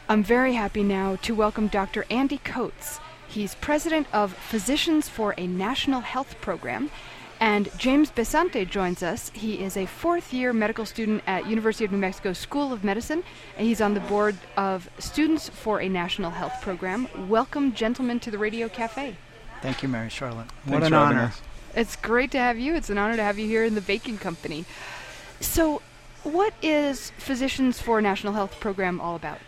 I'm very happy now to welcome Dr. Andy Coates. He's president of Physicians for a National Health Program. And James Besante joins us. He is a fourth-year medical student at University of New Mexico School of Medicine, and he's on the board of Students for a National Health Program. Welcome, gentlemen, to the Radio Cafe. Thank you, Mary Charlotte. What an honor. It's great to have you. It's an honor to have you here in the Baking Company. So, what is Physicians for a National Health Program all about?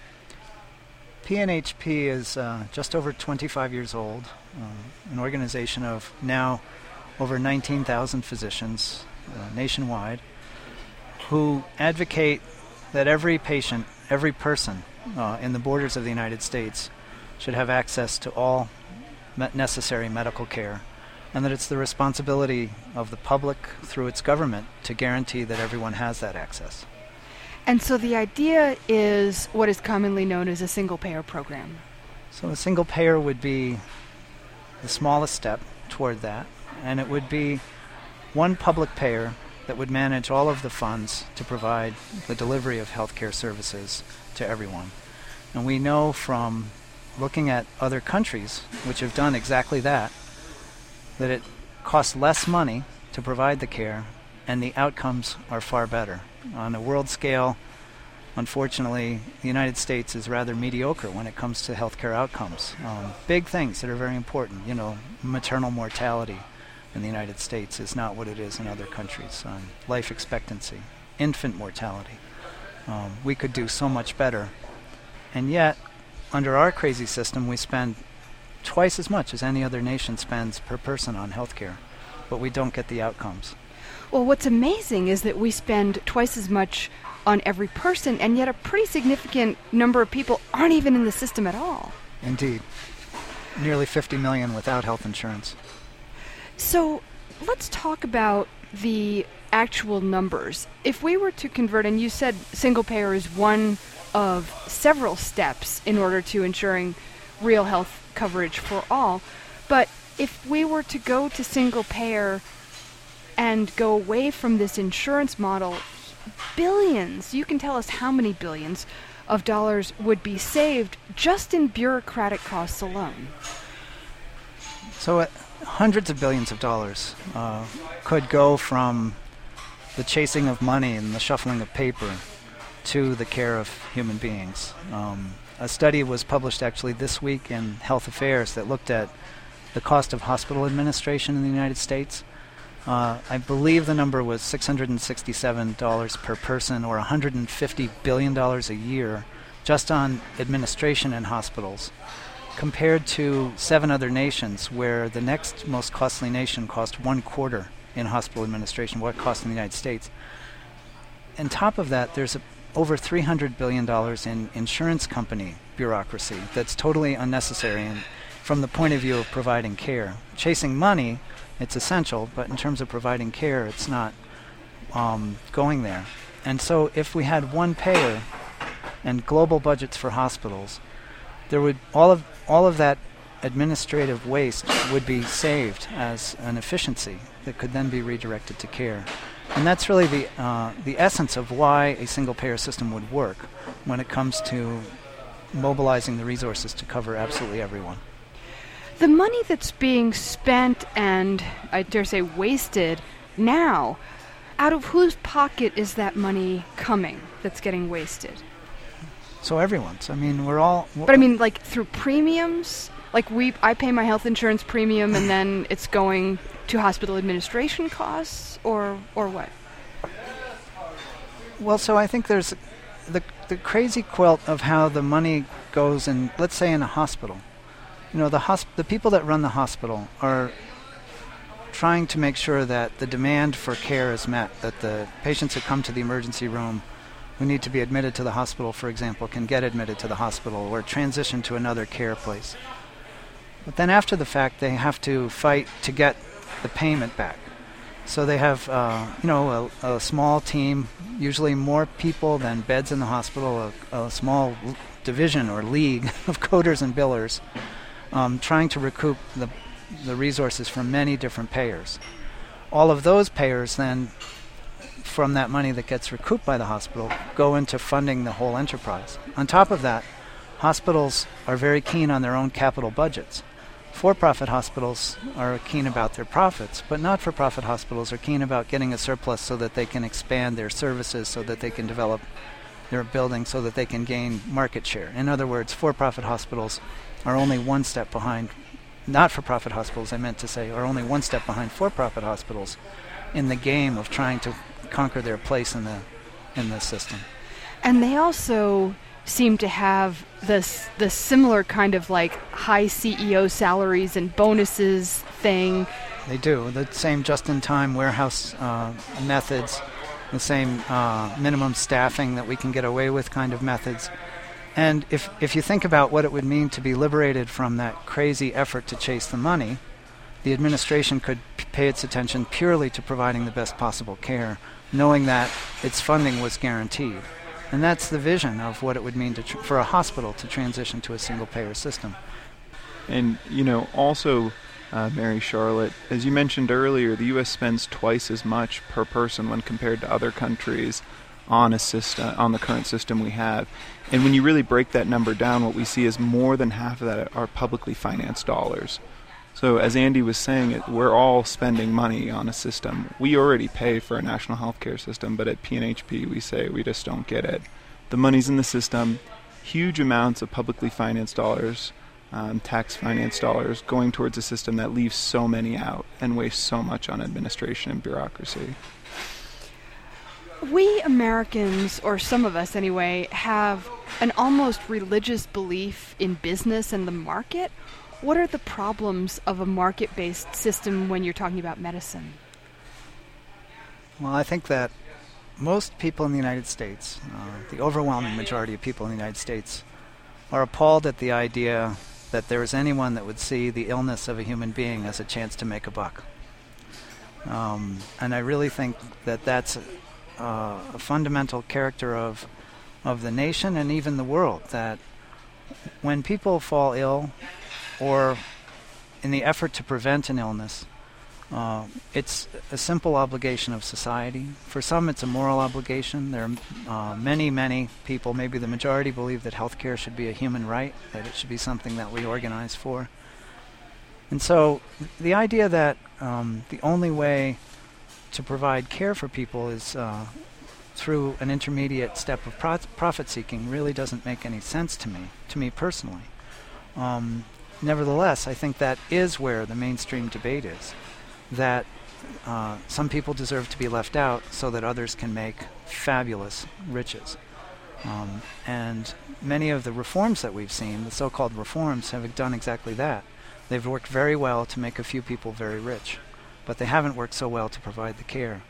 PNHP is just over 25 years old, an organization of now over 19,000 physicians nationwide who advocate that every patient, every person in the borders of the United States should have access to all necessary medical care, and that it's the responsibility of the public through its government to guarantee that everyone has that access. And so the idea is what is commonly known as a single-payer program. So a single payer would be the smallest step toward that, and it would be one public payer that would manage all of the funds to provide the delivery of healthcare services to everyone. And we know from looking at other countries which have done exactly that it costs less money to provide the care and the outcomes are far better. On a world scale, unfortunately, the United States is rather mediocre when it comes to healthcare outcomes. Big things that are very important, maternal mortality in the United States is not what it is in other countries. Life expectancy, infant mortality. We could do so much better. And yet, under our crazy system, we spend twice as much as any other nation spends per person on healthcare, but we don't get the outcomes. Well, what's amazing is that we spend twice as much on every person, and yet a pretty significant number of people aren't even in the system at all. Indeed. Nearly 50 million without health insurance. So let's talk about the actual numbers. If we were to convert, and you said single payer is one of several steps in order to ensuring real health coverage for all, but if we were to go to single payer and go away from this insurance model, billions, you can tell us how many billions of dollars would be saved just in bureaucratic costs alone. So hundreds of billions of dollars could go from the chasing of money and the shuffling of paper to the care of human beings. A study was published actually this week in Health Affairs that looked at the cost of hospital administration in the United States. I believe the number was $667 per person, or $150 billion a year, just on administration in hospitals, compared to 7 other nations where the next most costly nation cost 1/4 in hospital administration what it costs in the United States. On top of that, there's over $300 billion in insurance company bureaucracy that's totally unnecessary and from the point of view of providing care. Chasing money, it's essential, but in terms of providing care, it's not going there. And so if we had one payer and global budgets for hospitals, there would all of that administrative waste would be saved as an efficiency that could then be redirected to care. And that's really the essence of why a single payer system would work when it comes to mobilizing the resources to cover absolutely everyone. The money that's being spent and, I dare say, wasted now, out of whose pocket is that money coming that's getting wasted? So everyone's. I mean, we're all... But I mean, like, through premiums? Like, I pay my health insurance premium and then it's going to hospital administration costs, or what? Well, so I think there's the crazy quilt of how the money goes in, let's say, in a hospital. The people that run the hospital are trying to make sure that the demand for care is met, that the patients who come to the emergency room who need to be admitted to the hospital, for example, can get admitted to the hospital or transition to another care place. But then after the fact, they have to fight to get the payment back. So they have, a small team, usually more people than beds in the hospital, a small division or league of coders and billers, trying to recoup the resources from many different payers. All of those payers then, from that money that gets recouped by the hospital, go into funding the whole enterprise. On top of that, Hospitals are very keen on their own capital budgets. For-profit hospitals are keen about their profits, but not-for-profit hospitals are keen about getting a surplus so that they can expand their services, so that they can develop their buildings, so that they can gain market share. In other words, for-profit hospitals are only one step behind, not-for-profit hospitals, I meant to say, are only one step behind for-profit hospitals in the game of trying to conquer their place in the system. And they also seem to have this similar kind of like high CEO salaries and bonuses thing. They do. The same just-in-time warehouse methods, the same minimum staffing that we can get away with kind of methods. And if you think about what it would mean to be liberated from that crazy effort to chase the money, the administration could pay its attention purely to providing the best possible care, knowing that its funding was guaranteed. And that's the vision of what it would mean for a hospital to transition to a single-payer system. And, also, Mary Charlotte, as you mentioned earlier, the U.S. spends twice as much per person when compared to other countries on the current system we have. And when you really break that number down, what we see is more than half of that are publicly financed dollars. So as Andy was saying, we're all spending money on a system. We already pay for a national health care system, but at PNHP we say we just don't get it. The money's in the system, huge amounts of publicly financed dollars, tax financed dollars going towards a system that leaves so many out and wastes so much on administration and bureaucracy. We Americans, or some of us anyway, have an almost religious belief in business and the market. What are the problems of a market-based system when you're talking about medicine? Well, I think that most people in the United States, the overwhelming majority of people in the United States, are appalled at the idea that there is anyone that would see the illness of a human being as a chance to make a buck. And I really think that that's a fundamental character of the nation and even the world, that when people fall ill, or in the effort to prevent an illness, it's a simple obligation of society. For some, it's a moral obligation. There are many people, maybe the majority, believe that healthcare should be a human right, that it should be something that we organize for. And so the idea that the only way to provide care for people is through an intermediate step of profit-seeking really doesn't make any sense to me personally. Nevertheless, I think that is where the mainstream debate is, that some people deserve to be left out so that others can make fabulous riches. And many of the reforms that we've seen, the so-called reforms, have done exactly that. They've worked very well to make a few people very rich, but they haven't worked so well to provide the care.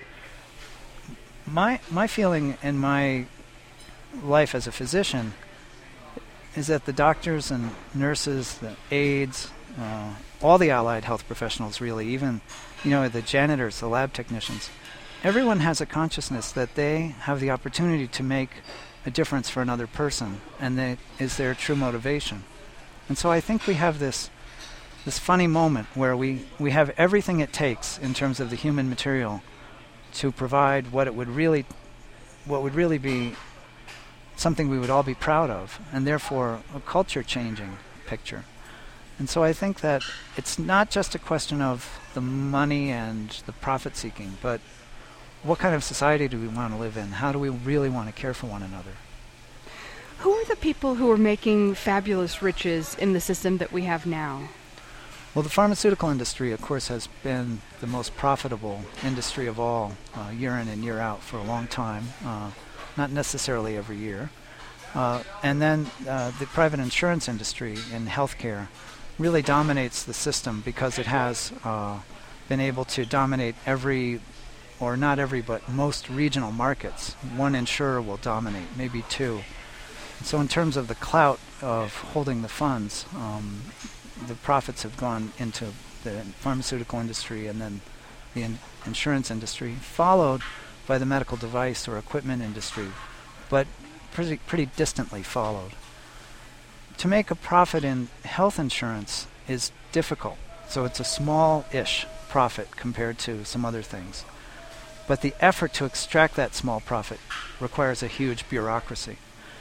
My feeling in my life as a physician is that the doctors and nurses, the aides, all the allied health professionals really, even the janitors, the lab technicians, everyone has a consciousness that they have the opportunity to make a difference for another person, and that is their true motivation. And so I think we have this funny moment where we have everything it takes in terms of the human material to provide what would really be something we would all be proud of, and therefore a culture-changing picture. And so I think that it's not just a question of the money and the profit-seeking, but what kind of society do we want to live in? How do we really want to care for one another? Who are the people who are making fabulous riches in the system that we have now? Well, the pharmaceutical industry, of course, has been the most profitable industry of all, year in and year out for a long time. Not necessarily every year. And then the private insurance industry in healthcare really dominates the system because it has been able to dominate but most regional markets. One insurer will dominate, maybe two. And so in terms of the clout of holding the funds, the profits have gone into the pharmaceutical industry and then the insurance industry, followed by the medical device or equipment industry, but pretty distantly followed. To make a profit in health insurance is difficult, so it's a small-ish profit compared to some other things. But the effort to extract that small profit requires a huge bureaucracy.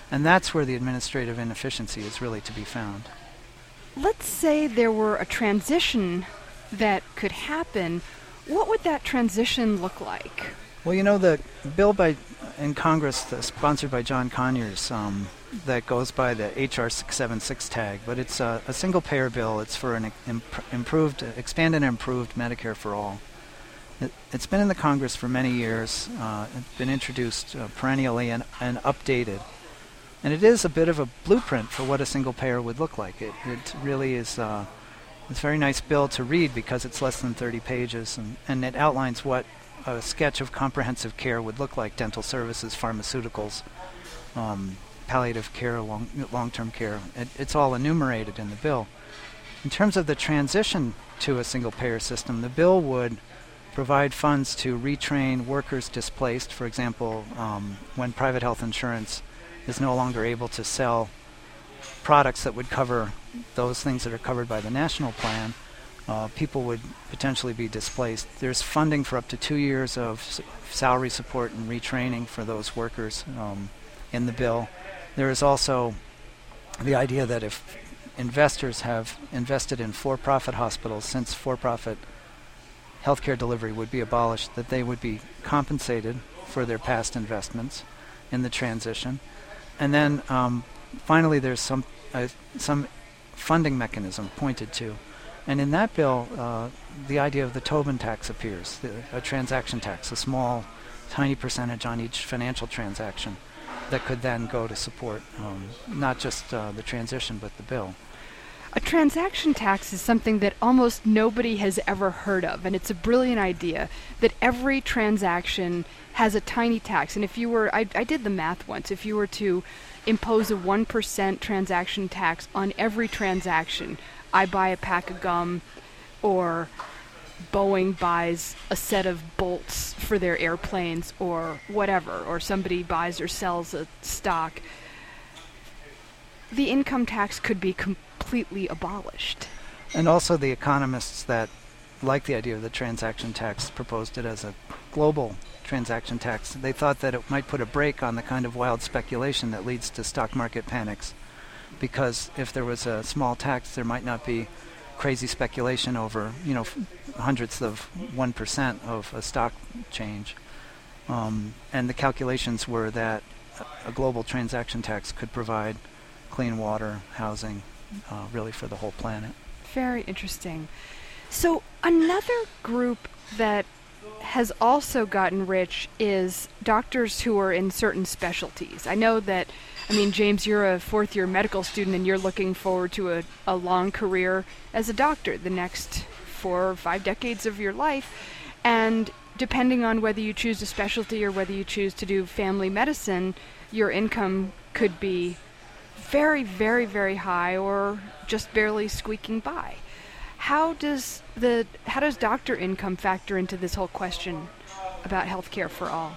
And that's where the administrative inefficiency is really to be found. Let's say there were a transition that could happen. What would that transition look like? Well, the bill in Congress sponsored by John Conyers that goes by the H.R. 676 tag, but it's a single-payer bill. It's for an expanded and improved Medicare for all. It's been in the Congress for many years. It's been introduced perennially and updated. And it is a bit of a blueprint for what a single payer would look like. It really is it's a very nice bill to read because it's less than 30 pages, and it outlines what a sketch of comprehensive care would look like: dental services, pharmaceuticals, palliative care, long-term care. It's all enumerated in the bill. In terms of the transition to a single-payer system, the bill would provide funds to retrain workers displaced. For example, when private health insurance is no longer able to sell products that would cover those things that are covered by the national plan, people would potentially be displaced. There's funding for up to 2 years of salary support and retraining for those workers in the bill. There is also the idea that if investors have invested in for-profit hospitals, since for-profit healthcare delivery would be abolished, that they would be compensated for their past investments in the transition. And then finally there's some funding mechanism pointed to. And in that bill, the idea of the Tobin tax appears, a transaction tax, a small, tiny percentage on each financial transaction that could then go to support not just the transition, but the bill. A transaction tax is something that almost nobody has ever heard of, and it's a brilliant idea that every transaction has a tiny tax. And if you were, I did the math once, if you were to impose a 1% transaction tax on every transaction, I buy a pack of gum, or Boeing buys a set of bolts for their airplanes, or whatever, or somebody buys or sells a stock, the income tax could be completely abolished. And also the economists that like the idea of the transaction tax proposed it as a global transaction tax. They thought that it might put a brake on the kind of wild speculation that leads to stock market panics, because if there was a small tax, there might not be crazy speculation over, hundredths of 1% of a stock change. And the calculations were that a global transaction tax could provide clean water, housing, really for the whole planet. Very interesting. So another group that has also gotten rich is doctors who are in certain specialties. I know that, James, you're a fourth-year medical student and you're looking forward to a long career as a doctor, the next 4 or 5 decades of your life. And depending on whether you choose a specialty or whether you choose to do family medicine, your income could be very, very, very high or just barely squeaking by. How does doctor income factor into this whole question about healthcare for all?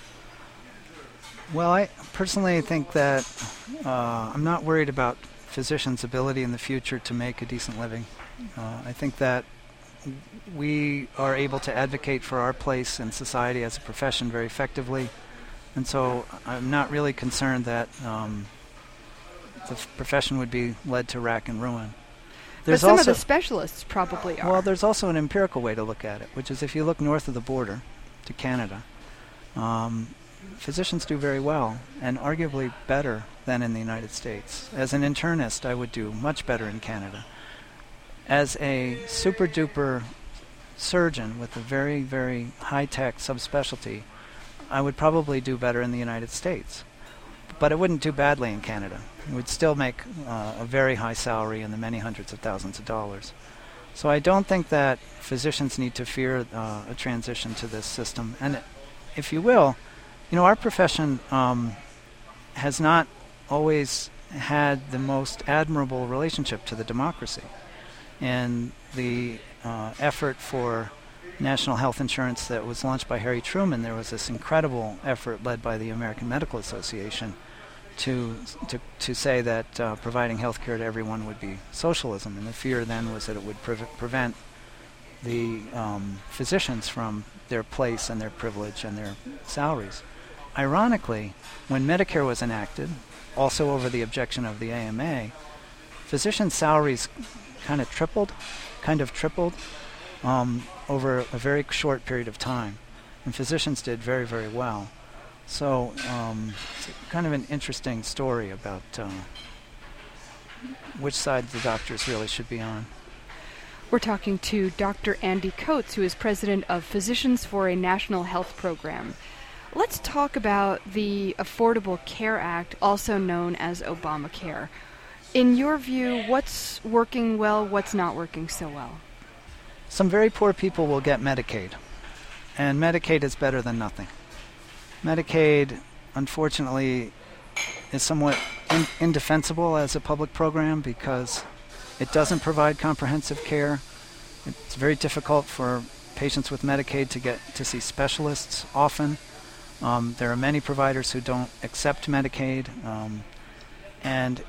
Well, I personally think that I'm not worried about physicians' ability in the future to make a decent living. I think that we are able to advocate for our place in society as a profession very effectively, and so I'm not really concerned that the profession would be led to rack and ruin. But some of the specialists probably are. Well, there's also an empirical way to look at it, which is if you look north of the border to Canada, physicians do very well, and arguably better than in the United States. As an internist, I would do much better in Canada. As a super-duper surgeon with a very, very high-tech subspecialty, I would probably do better in the United States. But it wouldn't do badly in Canada. It would still make a very high salary in the many hundreds of thousands of dollars. So I don't think that physicians need to fear a transition to this system. And if you will, our profession has not always had the most admirable relationship to the democracy. And the effort for national health insurance that was launched by Harry Truman, there was this incredible effort led by the American Medical Association to say that providing health care to everyone would be socialism. And the fear then was that it would prevent the physicians from their place and their privilege and their salaries. Ironically, when Medicare was enacted, also over the objection of the AMA, physician salaries kind of tripled over a very short period of time. And physicians did very, very well. So it's kind of an interesting story about which side the doctors really should be on. We're talking to Dr. Andy Coates, who is president of Physicians for a National Health Program. Let's talk about the Affordable Care Act, also known as Obamacare. In your view, what's working well, what's not working so well? Some very poor people will get Medicaid, and Medicaid is better than nothing. Medicaid, unfortunately, is somewhat indefensible as a public program because it doesn't provide comprehensive care. It's very difficult for patients with Medicaid to get to see specialists often. There are many providers who don't accept Medicaid, and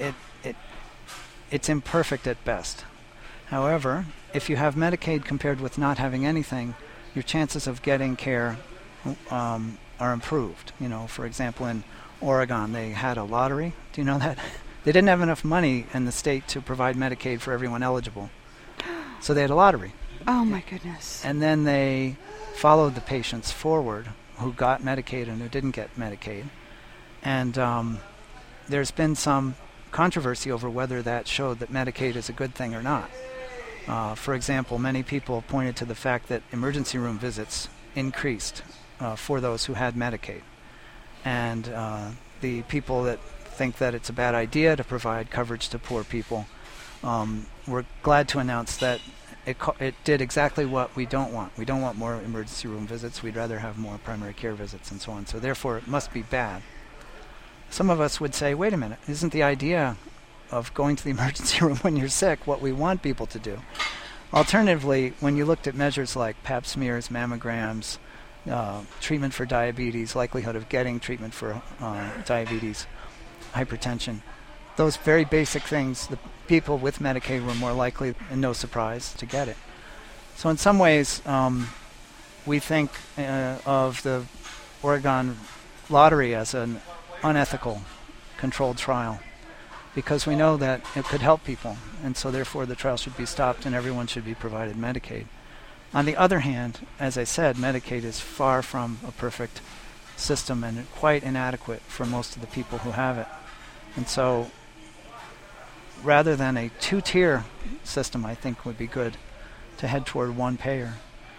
it's imperfect at best. However, if you have Medicaid compared with not having anything, your chances of getting care are improved. You know, for example, in Oregon, they had a lottery. Do you know that? They didn't have enough money in the state to provide Medicaid for everyone eligible. So they had a lottery. Oh, my goodness. And then they followed the patients forward who got Medicaid and who didn't get Medicaid. And there's been some controversy over whether that showed that Medicaid is a good thing or not. For example, many people pointed to the fact that emergency room visits increased for those who had Medicaid. And the people that think that it's a bad idea to provide coverage to poor people, we're glad to announce that it did exactly what we don't want. We don't want more emergency room visits. We'd rather have more primary care visits and so on. So therefore, it must be bad. Some of us would say, wait a minute, isn't the idea of going to the emergency room when you're sick what we want people to do? Alternatively, when you looked at measures like pap smears, mammograms, treatment for diabetes, likelihood of getting treatment for diabetes, hypertension, those very basic things, the people with Medicaid were more likely, and no surprise, to get it. So in some ways, we think of the Oregon lottery as an unethical controlled trial because we know that it could help people, and so therefore the trial should be stopped and everyone should be provided Medicaid. On the other hand, as I said, Medicaid is far from a perfect system and quite inadequate for most of the people who have it. And so rather than a two-tier system, I think would be good to head toward one payer.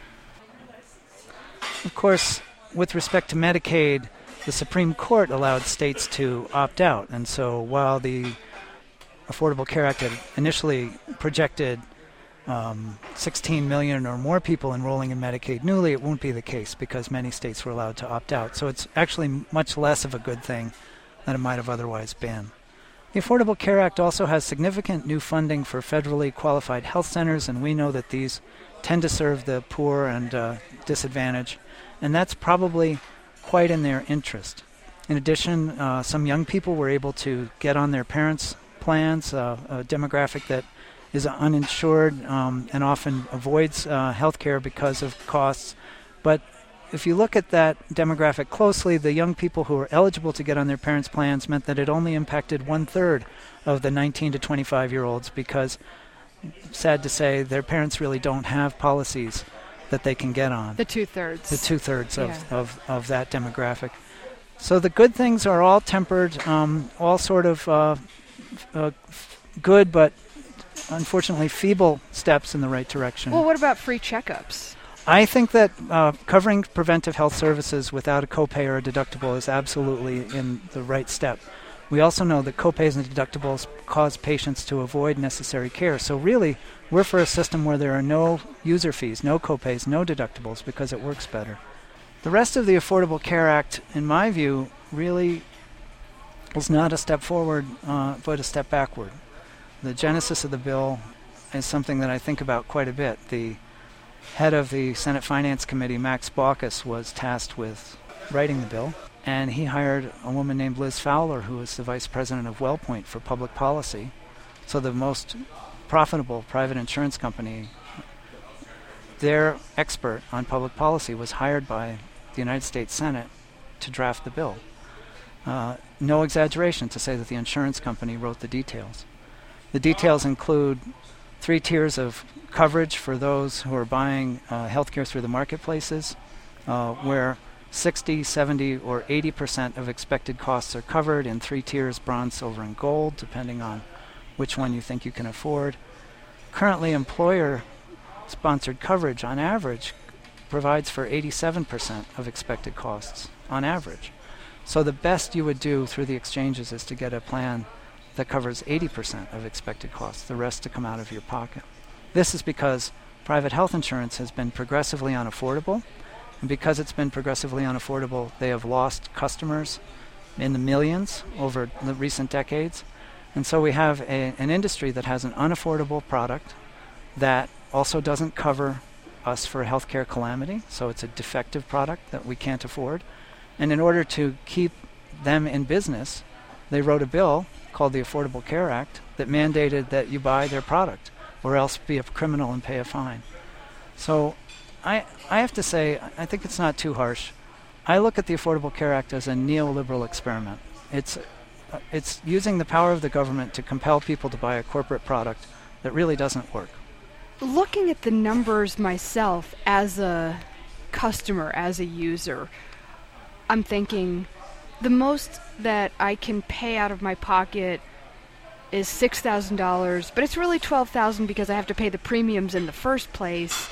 Of course, with respect to Medicaid, the Supreme Court allowed states to opt out. And so while the Affordable Care Act had initially projected 16 million or more people enrolling in Medicaid newly, it won't be the case because many states were allowed to opt out. So it's actually much less of a good thing than it might have otherwise been. The Affordable Care Act also has significant new funding for federally qualified health centers, and we know that these tend to serve the poor and disadvantaged, and that's probably quite in their interest. In addition, some young people were able to get on their parents' plans, a demographic that is uninsured and often avoids health care because of costs. But if you look at that demographic closely, the young people who were eligible to get on their parents' plans meant that it only impacted 1/3 of the 19 to 25-year-olds because, sad to say, their parents really don't have policies that they can get on. The two-thirds. The two-thirds of that demographic. So the good things are all tempered, all sort of good but unfortunately feeble steps in the right direction. Well, what about free checkups? I think that covering preventive health services without a copay or a deductible is absolutely in the right step. We also know that copays and deductibles cause patients to avoid necessary care. So really, we're for a system where there are no user fees, no copays, no deductibles, because it works better. The rest of the Affordable Care Act, in my view, really is not a step forward, but a step backward. The genesis of the bill is something that I think about quite a bit. The head of the Senate Finance Committee, Max Baucus, was tasked with writing the bill, and he hired a woman named Liz Fowler, who is the vice president of WellPoint for public policy. So the most profitable private insurance company, their expert on public policy was hired by the United States Senate to draft the bill. No exaggeration to say that the insurance company wrote the details. The details include 3 tiers of coverage for those who are buying healthcare through the marketplaces, where 60, 70, or 80% of expected costs are covered in 3 tiers, bronze, silver, and gold, depending on which one you think you can afford. Currently, employer-sponsored coverage, on average, provides for 87% of expected costs, on average. So the best you would do through the exchanges is to get a plan that covers 80% of expected costs, the rest to come out of your pocket. This is because private health insurance has been progressively unaffordable, and because it's been progressively unaffordable, they have lost customers in the millions over the recent decades. And so we have an industry that has an unaffordable product that also doesn't cover us for a healthcare calamity, so it's a defective product that we can't afford. And in order to keep them in business, they wrote a bill called the Affordable Care Act that mandated that you buy their product or else be a criminal and pay a fine. So I have to say, I think it's not too harsh. I look at the Affordable Care Act as a neoliberal experiment. It's using the power of the government to compel people to buy a corporate product that really doesn't work. Looking at the numbers myself as a customer, as a user, I'm thinking the most that I can pay out of my pocket is $6,000, but it's really $12,000 because I have to pay the premiums in the first place.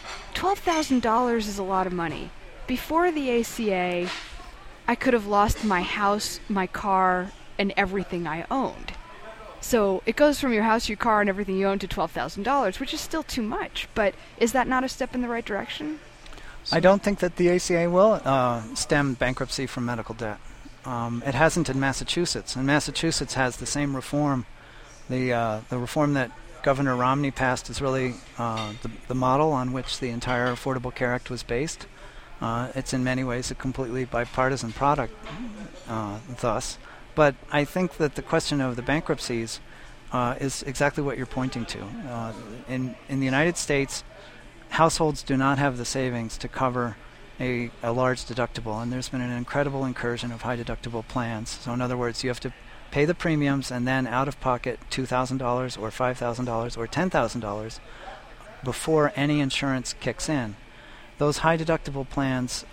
$12,000 is a lot of money. Before the ACA, I could have lost my house, my car, and everything I owned. So it goes from your house, your car, and everything you own to $12,000, which is still too much. But is that not a step in the right direction? I don't think that the ACA will stem bankruptcy from medical debt. It hasn't in Massachusetts, and Massachusetts has the same reform. The reform that Governor Romney passed is really the model on which the entire Affordable Care Act was based. It's in many ways a completely bipartisan product, thus. But I think that the question of the bankruptcies is exactly what you're pointing to. In the United States, households do not have the savings to cover a large deductible, and there's been an incredible incursion of high deductible plans. So in other words, you have to pay the premiums and then out of pocket $2,000 or $5,000 or $10,000 before any insurance kicks in. Those high deductible plans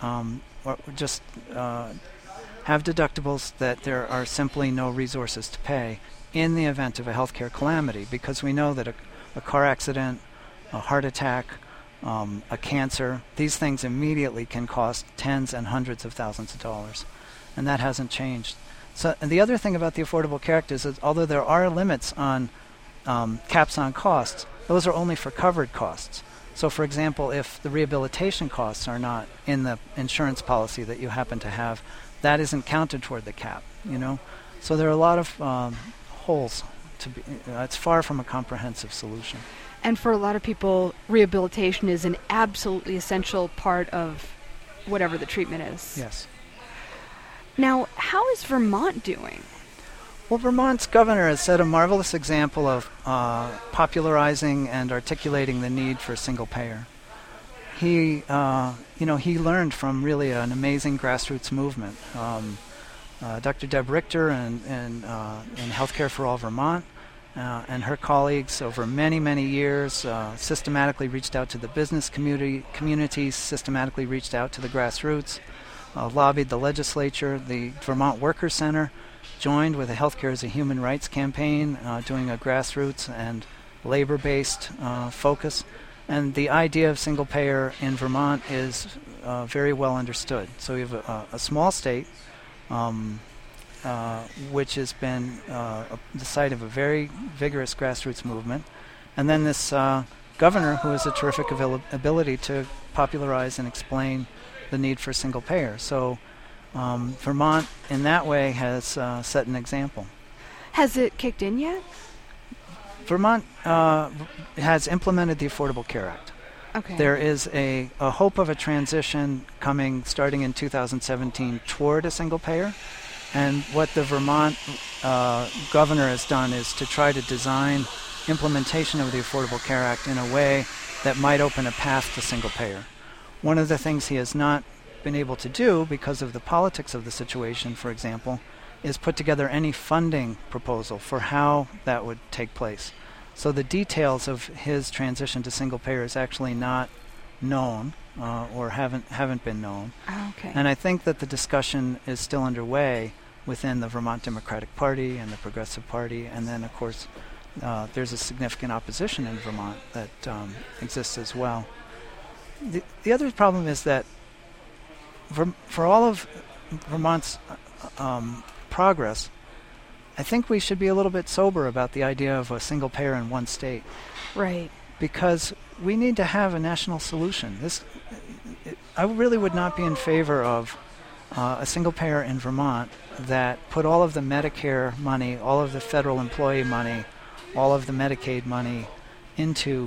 have deductibles that there are simply no resources to pay in the event of a healthcare calamity, because we know that a car accident, a heart attack, a cancer, these things immediately can cost tens and hundreds of thousands of dollars, and that hasn't changed. So, and the other thing about the Affordable Care Act is that although there are limits on caps on costs, those are only for covered costs. So, for example, if the rehabilitation costs are not in the insurance policy that you happen to have, that isn't counted toward the cap, you know? So there are a lot of holes to be, it's far from a comprehensive solution. And for a lot of people, rehabilitation is an absolutely essential part of whatever the treatment is. Yes. Now, how is Vermont doing? Well, Vermont's governor has set a marvelous example of popularizing and articulating the need for single payer. He learned from really an amazing grassroots movement. Dr. Deb Richter in Healthcare for All Vermont and her colleagues over many, many years systematically reached out to the business communities, systematically reached out to the grassroots, lobbied the legislature. The Vermont Workers Center joined with the Healthcare as a Human Rights campaign, doing a grassroots and labor-based focus. And the idea of single payer in Vermont is very well understood. So we have a small state, which has been the site of a very vigorous grassroots movement. And then this governor who has a terrific ability to popularize and explain the need for single payer. So Vermont, in that way, has set an example. Has it kicked in yet? Vermont has implemented the Affordable Care Act. Okay. There is a hope of a transition coming starting in 2017 toward a single payer. And what the Vermont governor has done is to try to design implementation of the Affordable Care Act in a way that might open a path to single payer. One of the things he has not been able to do, because of the politics of the situation, for example, is put together any funding proposal for how that would take place. So the details of his transition to single payer is actually not known, or haven't been known. Okay. And I think that the discussion is still underway within the Vermont Democratic Party and the Progressive Party, and then of course there's a significant opposition in Vermont that exists as well. The other problem is that for all of Vermont's progress, I think we should be a little bit sober about the idea of a single payer in one state. Right. Because we need to have a national solution. I really would not be in favor of a single payer in Vermont that put all of the Medicare money, all of the federal employee money, all of the Medicaid money into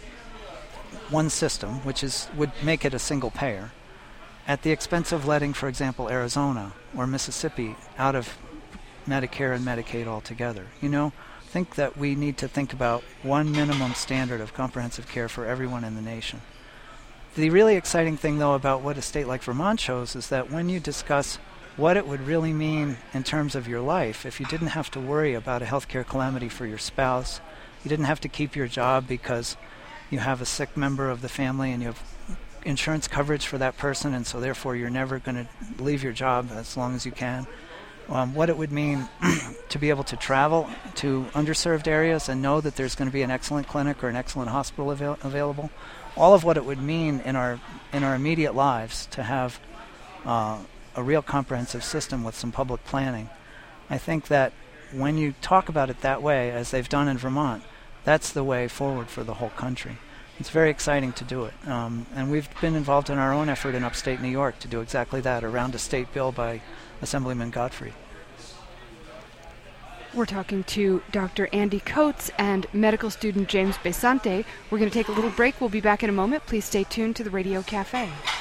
one system, which would make it a single payer, at the expense of letting, for example, Arizona or Mississippi out of Medicare and Medicaid altogether. I think that we need to think about one minimum standard of comprehensive care for everyone in the nation. The really exciting thing, though, about what a state like Vermont shows is that when you discuss what it would really mean in terms of your life, if you didn't have to worry about a healthcare calamity for your spouse, you didn't have to keep your job because you have a sick member of the family and you have insurance coverage for that person, and so therefore you're never going to leave your job as long as you can. What it would mean to be able to travel to underserved areas and know that there's going to be an excellent clinic or an excellent hospital available. All of what it would mean in our immediate lives to have a real comprehensive system with some public planning. I think that when you talk about it that way, as they've done in Vermont, that's the way forward for the whole country. It's very exciting to do it. And we've been involved in our own effort in upstate New York to do exactly that around a state bill by Assemblyman Gottfried. We're talking to Dr. Andy Coates and medical student James Basante. We're going to take a little break. We'll be back in a moment. Please stay tuned to the Radio Cafe.